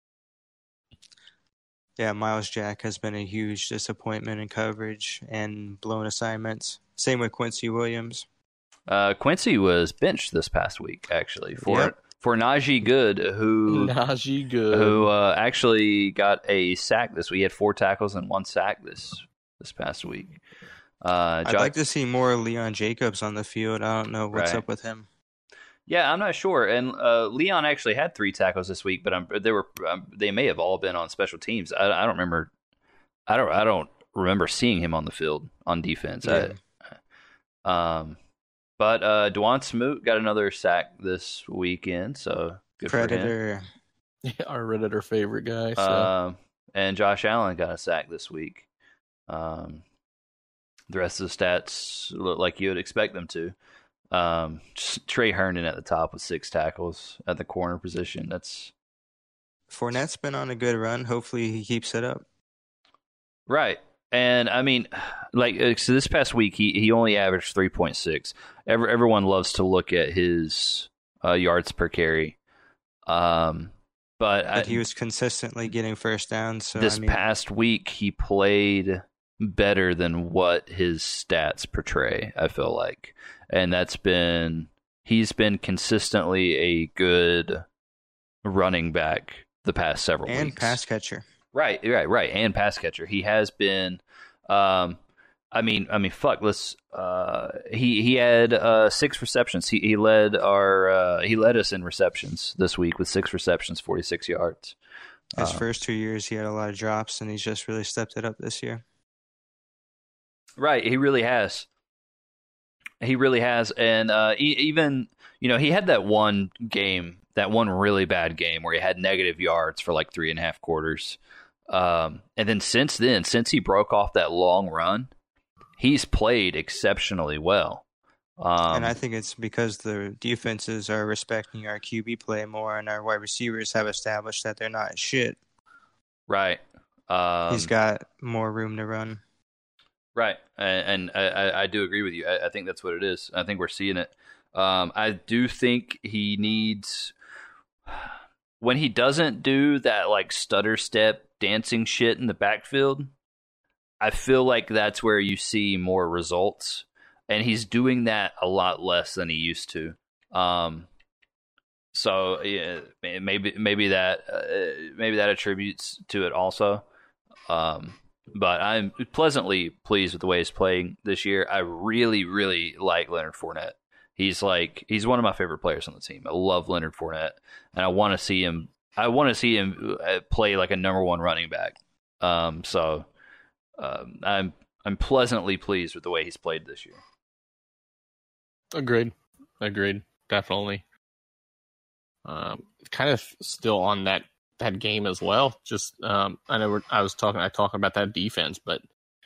Yeah, Miles Jack has been a huge disappointment in coverage and blown assignments. Same with Quincy Williams. Uh, Quincy was benched this past week, actually, for yep. for Najee Good, who Najee Good, who uh, actually got a sack this week. He had four tackles and one sack this this past week. Uh, I'd Josh, like to see more Leon Jacobs on the field. I don't know what's right. up with him. Yeah, I'm not sure. And uh, Leon actually had three tackles this week, but I'm, they were um, they may have all been on special teams. I, I don't remember. I don't. I don't remember seeing him on the field on defense. Yeah. I, um, but uh, Dwan Smoot got another sack this weekend, so good Predator. for him. Yeah, our Redditor favorite guy. So. Um, and Josh Allen got a sack this week. Um, the rest of the stats look like you would expect them to. Um, just Trey Herndon at the top with six tackles at the corner position. That's Fournette's been on a good run. Hopefully he keeps it up. right. And I mean, like, so this past week, he, he only averaged three point six. Every, everyone loves to look at his uh, yards per carry. Um, but, But I, he was consistently getting first downs. So, this I mean, past week, he played better than what his stats portray, I feel like. And that's been, he's been consistently a good running back the past several And weeks. pass catcher. Right, right, right, and pass catcher. He has been. Um, I mean, I mean, fuck. Let's. Uh, he he had uh, six receptions. He he led our. Uh, he led us in receptions this week with six receptions, forty six yards. His Uh, first two years, he had a lot of drops, and he's just really stepped it up this year. Right, he really has. He really has, and uh, e- even you know he had that one game, that one really bad game where he had negative yards for like three and a half quarters. Um, and then since then, since he broke off that long run, he's played exceptionally well. Um, and I think it's because the defenses are respecting our Q B play more, and our wide receivers have established that they're not shit. right. Um, He's got more room to run. Right, and, and I, I do agree with you. I, I think that's what it is. I think we're seeing it. Um, I do think he needs, when he doesn't do that like stutter step dancing shit in the backfield, I feel like that's where you see more results, and he's doing that a lot less than he used to. Um, so yeah, maybe maybe that uh, maybe that attributes to it also. Um, But I'm pleasantly pleased with the way he's playing this year. I really, really like Leonard Fournette. He's like he's one of my favorite players on the team. I love Leonard Fournette, and I want to see him. I want to see him play like a number one running back. Um, so um, I'm I'm pleasantly pleased with the way he's played this year. Agreed. Agreed. Definitely. Um, kind of still on that, that game as well. Just um, I know we're, I was talking I talking about that defense, but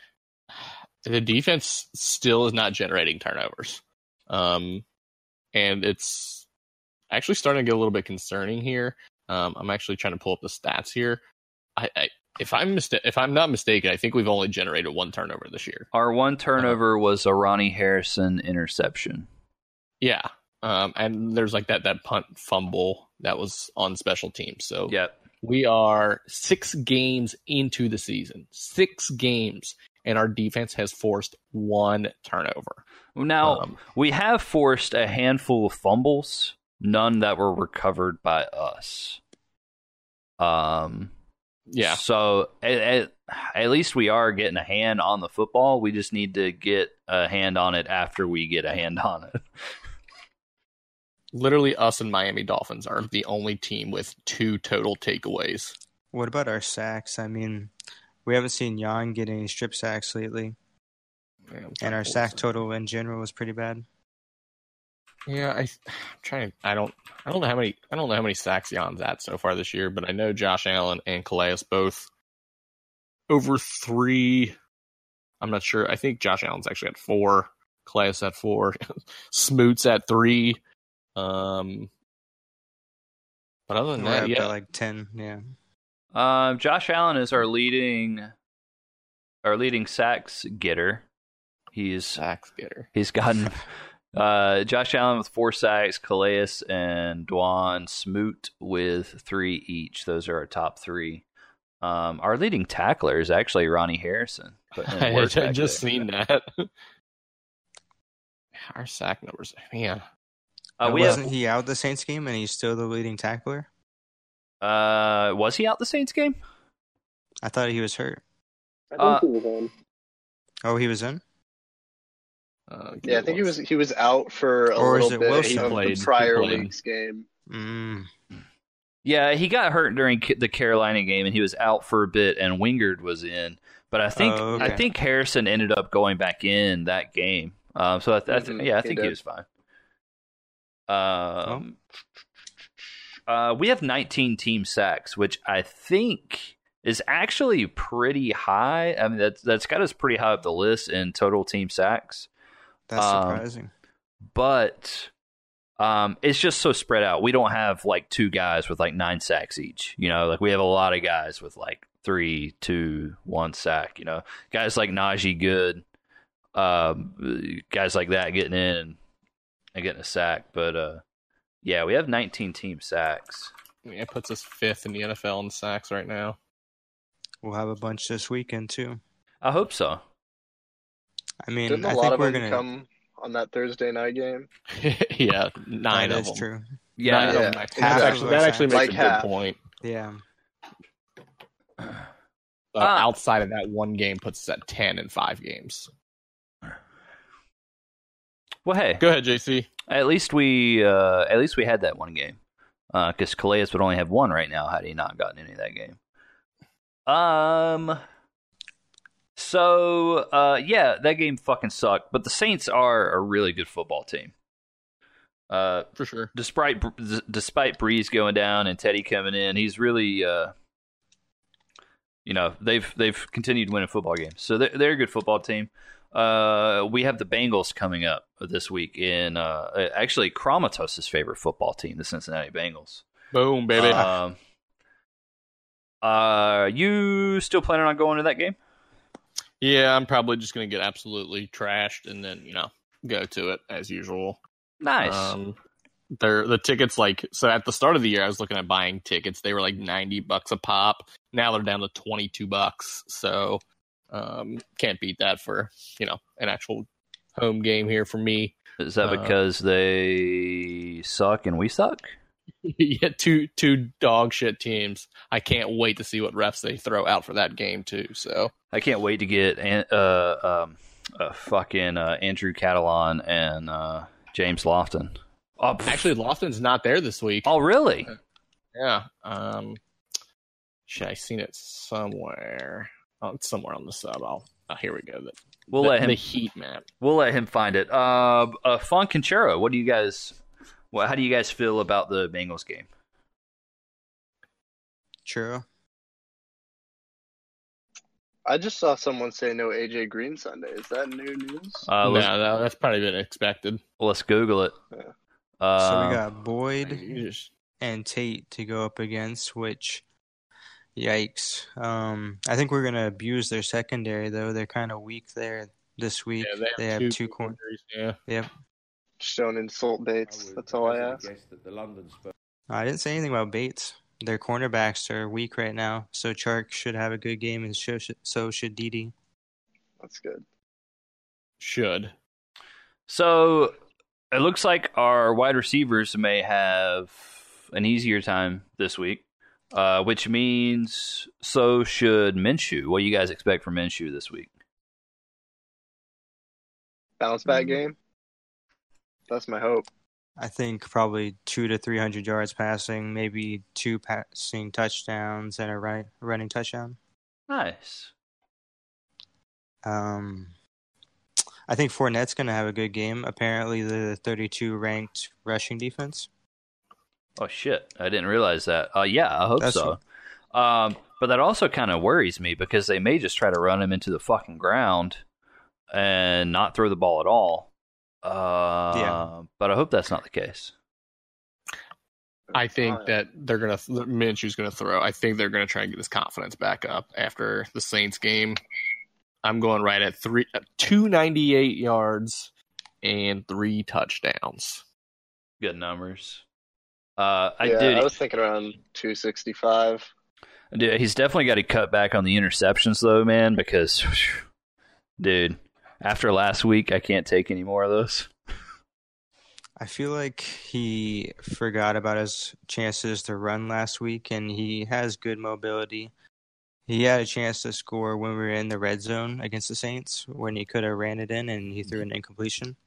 the defense still is not generating turnovers, um, and it's actually starting to get a little bit concerning here. Um, I'm actually trying to pull up the stats here. I, I if I'm mista- if I'm not mistaken, I think we've only generated one turnover this year. Our one turnover uh, was a Ronnie Harrison interception. Yeah, um, and there's like that that punt fumble that was on special teams. So yep. We are six games into the season, six games, and our defense has forced one turnover. Now, um, we have forced a handful of fumbles, none that were recovered by us. Um, yeah. So at, at, at least we are getting a hand on the football. We just need to get a hand on it after we get a hand on it. Literally, us and Miami Dolphins are the only team with two total takeaways. What about our sacks? I mean, we haven't seen Jan get any strip sacks lately. Yeah, and our sack total in general was pretty bad. Yeah, I, I'm trying. I don't. I don't know how many. I don't know how many sacks Jan's at so far this year, but I know Josh Allen and Calais both over three. I'm not sure. I think Josh Allen's actually at four. Calais at four. Smoot's at three. Um, but other than We're that, yeah, like ten. Yeah. Um, Josh Allen is our leading, our leading sacks getter. He's sacks getter. He's gotten uh, Josh Allen with four sacks, Calais and Dwan Smoot with three each. Those are our top three. Um, our leading tackler is actually Ronnie Harrison. I just seen that. Our sack numbers, man. Uh, we wasn't have, he out the Saints game and he's still the leading tackler? Uh, was he out the Saints game? I thought he was hurt. I think uh, he was in. Oh, he was in? Uh, yeah, I think he was he was out for a or little bit Wilson? of played, the prior played. week's game. Mm. Yeah, he got hurt during the Carolina game and he was out for a bit, and Wingard was in. But I think oh, okay. I think Harrison ended up going back in that game. Um, so I, th- I th- yeah, I think he, he was fine. Um, oh. uh, we have nineteen team sacks, which I think is actually pretty high. I mean, that's that's got us pretty high up the list in total team sacks. That's surprising. Um, but um, it's just so spread out. We don't have like two guys with like nine sacks each. You know, like we have a lot of guys with like three, two, one sack. You know, guys like Najee Good, um, guys like that getting in and, and getting a sack. But uh, yeah, we have nineteen team sacks. Yeah, it puts us fifth in the N F L in sacks right now. We'll have a bunch this weekend too. I hope so. I mean, Didn't a I lot think of we're them gonna come on that Thursday night game. Yeah, nine that of is them. true. Yeah, Not- yeah. That Half actually, of that us actually have- makes Like a half. good point. Yeah. Uh, Ah. outside of that one game, puts us at ten in five games. Well, hey, Go ahead, J C. at least we uh, at least we had that one game. Because uh, Calais would only have one right now had he not gotten any of that game. Um. So, uh, yeah, that game fucking sucked. But the Saints are a really good football team. Uh, For sure. despite despite Breeze going down and Teddy coming in, he's really, uh, you know, they've they've continued winning football games. So they're, they're a good football team. Uh, we have the Bengals coming up this week in uh, actually Chromatos' favorite football team, the Cincinnati Bengals. Boom, baby. Um, uh, you still planning on going to that game? Yeah, I'm probably just going to get absolutely trashed and then, you know, go to it as usual. Nice. Um, they're, the tickets, like, so at the start of the year, I was looking at buying tickets. They were like ninety bucks a pop. Now they're down to twenty-two bucks. So, um, can't beat that for, you know, an actual home game here for me. Is that uh, because they suck and we suck? Yeah, two two dog shit teams. I can't wait to see what refs they throw out for that game too. So I can't wait to get an- uh, um, uh, fucking uh, Andrew Catalan and uh, James Lofton. Oh, pff. actually, Lofton's not there this week. Oh, really? Yeah. Um, shit, I seen it somewhere. Oh, it's somewhere on the sub. I'll. Oh, here we go. The, We'll the, let him. the Heat map. We'll let him find it. Uh, uh Fon Conchero, what do you guys? Well, how do you guys feel about the Bengals game? True. I just saw someone say no A J Green Sunday. Is that new news? Uh, no, let's, no, that's probably been expected. let's Google it. Yeah. Uh, So we got Boyd You just- and Tate to go up against, which, yikes. Um, I think we're going to abuse their secondary, though. They're kind of weak there this week. yeah, they have two corners. corners. Yeah. Yep. Just don't insult Bates. That's all I ask. I didn't say anything about Bates. Their cornerbacks are weak right now, so Chark should have a good game, and so should, so should Didi. That's good. Should. So it looks like our wide receivers may have an easier time this week, uh, which means so should Minshew. What do you guys expect from Minshew this week? Bounce back game. That's my hope. I think probably two to three hundred yards passing, maybe two passing touchdowns and a run, running touchdown. Nice. Um, I think Fournette's going to have a good game. Apparently, the thirty-two ranked rushing defense. Oh shit! I didn't realize that. Uh, yeah, I hope That's so. Um, but that also kind of worries me because they may just try to run him into the fucking ground and not throw the ball at all. Uh, Yeah. But I hope that's not the case. I think Uh, that they're gonna Minshew's gonna throw. I think they're gonna try and get his confidence back up after the Saints game. I'm going right at three, two ninety eight yards and three touchdowns. Good numbers. Uh, I yeah, did. I was thinking around two sixty-five. Dude, he's definitely got to cut back on the interceptions, though, man, because, dude, after last week, I can't take any more of those. I feel like he forgot about his chances to run last week, and he has good mobility. He had a chance to score when we were in the red zone against the Saints, when he could have ran it in, and he threw an incompletion.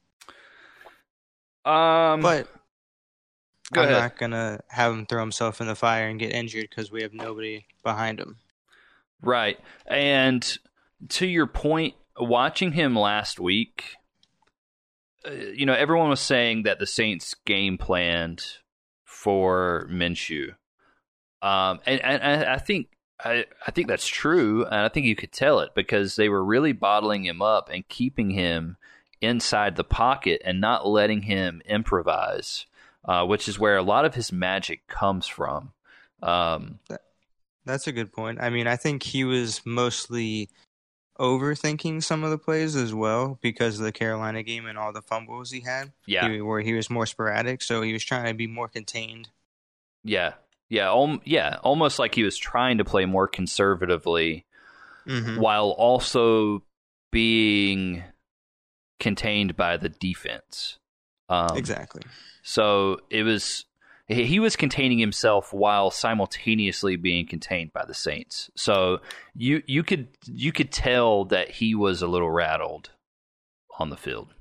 Um, But Go I'm ahead. not going to have him throw himself in the fire and get injured because we have nobody behind him. Right. And to your point, watching him last week, uh, you know, everyone was saying that the Saints game planned for Minshew. Um, and, and, and I think I, I think that's true, and I think you could tell it because they were really bottling him up and keeping him inside the pocket and not letting him improvise, uh, which is where a lot of his magic comes from. Um, That's a good point. I mean, I think he was mostly overthinking some of the plays as well because of the Carolina game and all the fumbles he had. yeah, He, where he was more sporadic, so he was trying to be more contained. yeah, yeah, al- yeah. Almost like he was trying to play more conservatively Mm-hmm. while also being contained by the defense. Um, Exactly. So it was he he was containing himself while simultaneously being contained by the Saints. So you you could you could tell that he was a little rattled on the field.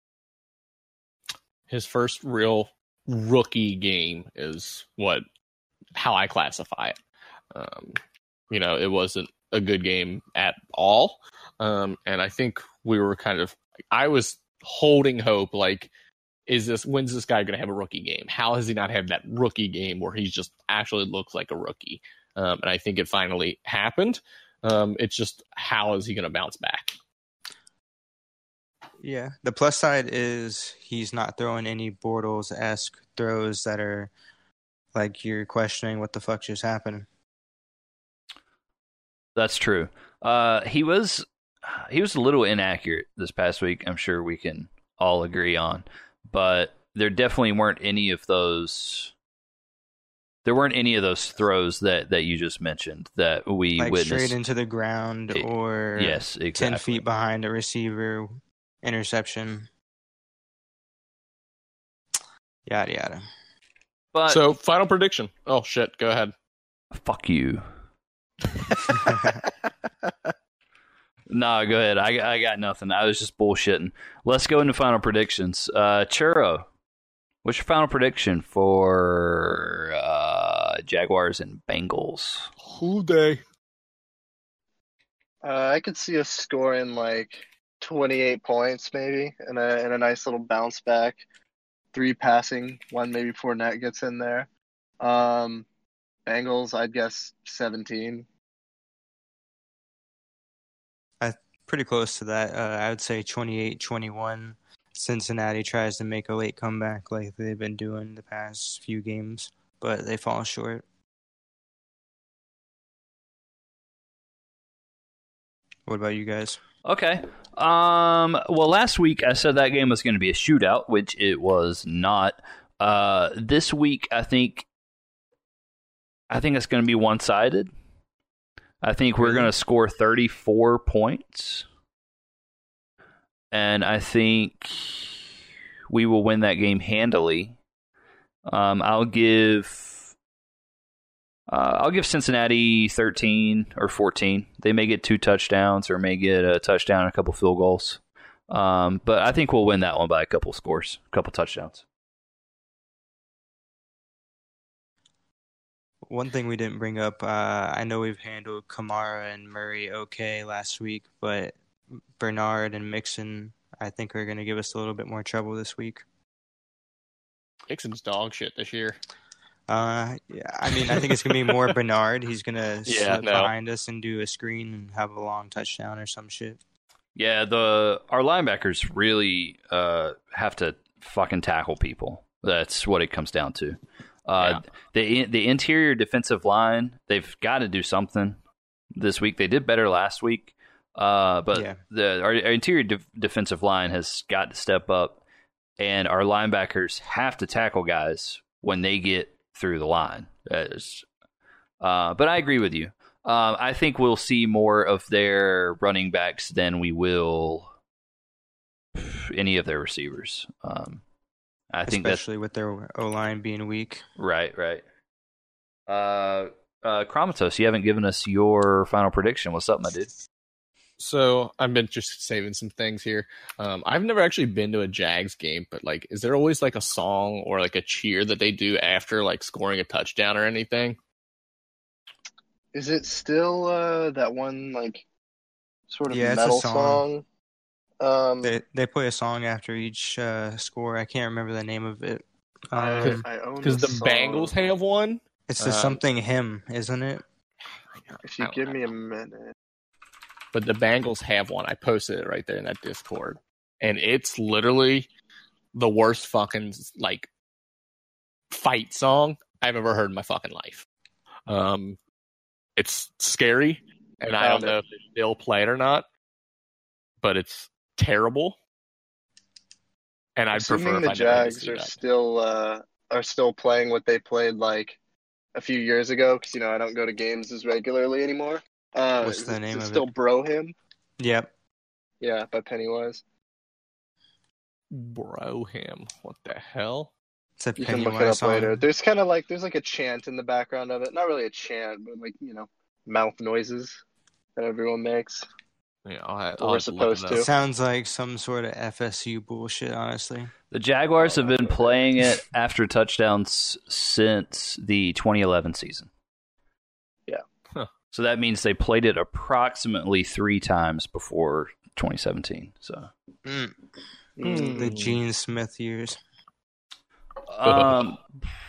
His first real rookie game is what how I classify it. Um, you know, it wasn't a good game at all, um, and I think we were kind of. I was holding hope, like, is this when's this guy going to have a rookie game? How has he not had that rookie game where he just actually looks like a rookie? Um, and I think it finally happened. Um, it's just how is he going to bounce back? Yeah, the plus side is he's not throwing any Bortles-esque throws that are like you're questioning what the fuck just happened. That's true. Uh, he was he was a little inaccurate this past week. I'm sure we can all agree on, but there definitely weren't any of those. There weren't any of those throws that, that you just mentioned that we like witnessed straight into the ground It- or yes, exactly. ten feet behind a receiver, interception, yada yada. But So, final prediction. Oh shit, go ahead. fuck you. Nah, go ahead. I, I got nothing. I was just bullshitting. Let's go into final predictions. Uh, Churro, what's your final prediction for uh, Jaguars and Bengals? Who they? Uh, I could see us scoring like twenty-eight points maybe, and a and a nice little bounce back. Three passing, one maybe Fournette gets in there. Um, Bengals, I'd guess seventeen. Pretty close to that. Uh, I would say twenty-eight twenty-one. Cincinnati tries to make a late comeback like they've been doing the past few games, but they fall short. What about you guys? Okay. Um. Well, last week I said that game was going to be a shootout, which it was not. Uh. This week, I think. I think it's going to be one-sided. I think we're going to score thirty-four points. And I think we will win that game handily. Um, I'll give uh, I'll give Cincinnati thirteen or fourteen. They may get two touchdowns or may get a touchdown and a couple field goals. Um, but I think we'll win that one by a couple scores, a couple touchdowns. One thing we didn't bring up, uh, I know we've handled Kamara and Murray okay last week, but Bernard and Mixon, I think, are going to give us a little bit more trouble this week. Mixon's dog shit this year. Uh, yeah, I mean, I think it's going to be more Bernard. He's going to Yeah, slip no. behind us and do a screen and have a long touchdown or some shit. Yeah, the our linebackers really uh, have to fucking tackle people. That's what it comes down to. Uh, Yeah. The the interior defensive line, they've got to do something this week. They did better last week, uh, but Yeah. the our, our interior de- defensive line has got to step up, and our linebackers have to tackle guys when they get through the line. That is- Uh, but I agree with you. Um, I think we'll see more of their running backs than we will any of their receivers. Um, I think that's Especially with their O-line being weak. right, right. Uh, uh, Chromatos, you haven't given us your final prediction. What's up, my dude? So I've been just saving some things here. Um, I've never actually been to a Jags game, but like, is there always like a song or like a cheer that they do after like scoring a touchdown or anything? Is it still uh, that one like sort of Yeah, it's a metal song. song? Um, They they play a song after each uh, score. I can't remember the name of it. I, Um, I own Because the song. Bengals have one. it's the um, something hymn, isn't it? If you I don't give know. me a minute. But the Bengals have one. I posted it right there in that Discord, and it's literally the worst fucking like fight song I've ever heard in my fucking life. Um, it's scary, and I don't Found it. know if they still play it or not, but it's terrible. And I'd prefer Assuming if the I never had to Jags see are that. still uh, are still playing what they played like a few years ago, because you know I don't go to games as regularly anymore. Uh, What's is the it- name is it of still it? Bro Him? Yep. Yeah, by Pennywise. Bro, him. What the hell? It's a You can look it Pennywise up song. later. There's kind of like there's like a chant in the background of it. Not really a chant, but like you know, mouth noises that everyone makes. Yeah, I'll have, We're I'll have to look supposed it to. up. Sounds like some sort of F S U bullshit, honestly. The Jaguars Oh, have been that's playing it after touchdowns since the twenty eleven season. Yeah. Huh. So that means they played it approximately three times before twenty seventeen. So, Mm. Mm. The Gene Smith years. um,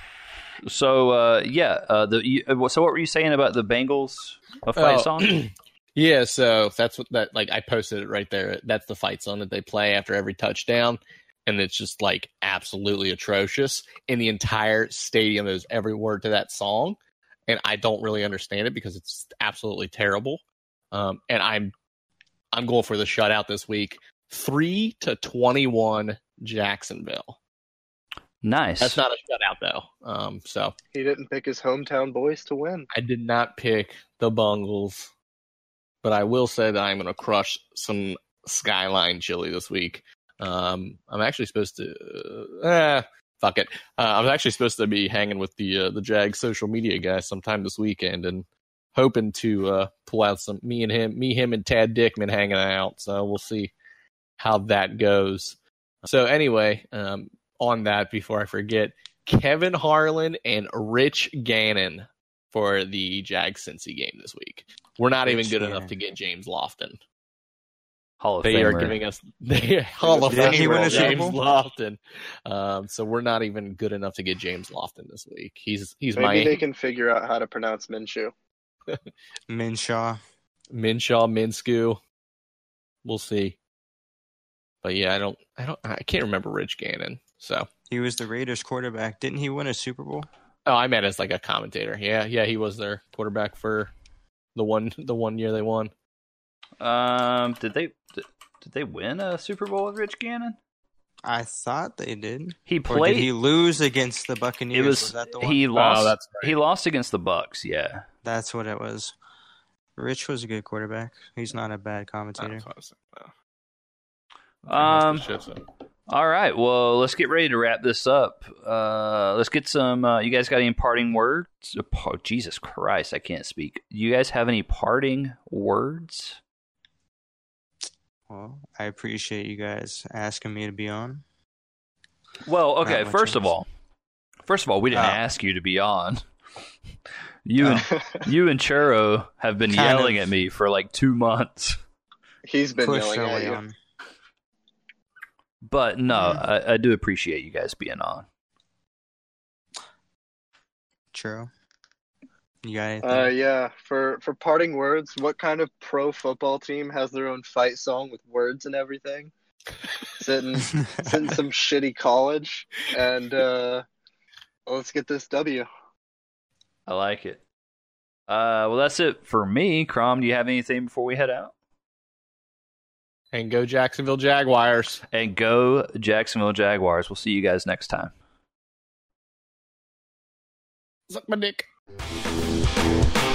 so uh, yeah. Uh, the you, so what were you saying about the Bengals a fight Oh. song? Yeah, so that's what that like I posted it right there. That's the fight song that they play after every touchdown, and it's just like absolutely atrocious. And the entire stadium knows every word to that song, and I don't really understand it because it's absolutely terrible. Um, and I'm I'm going for the shutout this week, three to twenty-one Jacksonville. Nice. That's not a shutout though. Um, so He didn't pick his hometown boys to win. I did not pick the Bungles, but I will say that I'm going to crush some Skyline chili this week. Um, I'm actually supposed to, uh, eh, fuck it. Uh, I'm actually supposed to be hanging with the uh, the Jag social media guys sometime this weekend, and hoping to uh, pull out some me and him, me him and Tad Dickman hanging out. So we'll see how that goes. So anyway, um, on that, before I forget, Kevin Harlan and Rich Gannon for the Jag Cincy game this week. We're not even Rich good Gannon. enough to get James Lofton. Hall of They Famer. are giving us they Hall of Didn't he Famer win a Super James Bowl? Lofton. Um, so we're not even good enough to get James Lofton this week. He's he's Maybe my they can figure out how to pronounce Minshew. Minshaw. Minshaw Minshew. We'll see. But yeah, I don't I don't I can't remember Rich Gannon. So He was the Raiders quarterback. Didn't he win a Super Bowl? oh, I meant as like a commentator. Yeah, yeah, he was their quarterback for the one the one year they won. Um, did they did, did they win a Super Bowl with Rich Gannon? I thought they did. He Or played. did he lose against the Buccaneers? it was, that the one? he lost. that's right. He lost against the Bucks. Yeah. That's what it was. Rich was a good quarterback. He's not a bad commentator. That's what I was saying. No. Um, That's the shit, so. All right. Well, let's get ready to wrap this up. Uh, let's get some. Uh, you guys got any parting words? Oh, Jesus Christ, I can't speak. You guys have any parting words? Well, I appreciate you guys asking me to be on. Well, okay. Not much First of else. all, first of all, we didn't Oh. ask you to be on. You and Oh. you and Churro have been Kind yelling of. at me for like two months. He's been Push yelling our at way you. on. But no, I, I do appreciate you guys being on. Churro. You got anything? Uh, yeah. For for parting words, what kind of pro football team has their own fight song with words and everything? Sitting sitting some shitty college, and uh, well, let's get this W. I like it. Uh, well, that's it for me. Crom, do you have anything before we head out? And go Jacksonville Jaguars. And go Jacksonville Jaguars. We'll see you guys next time. Suck my dick.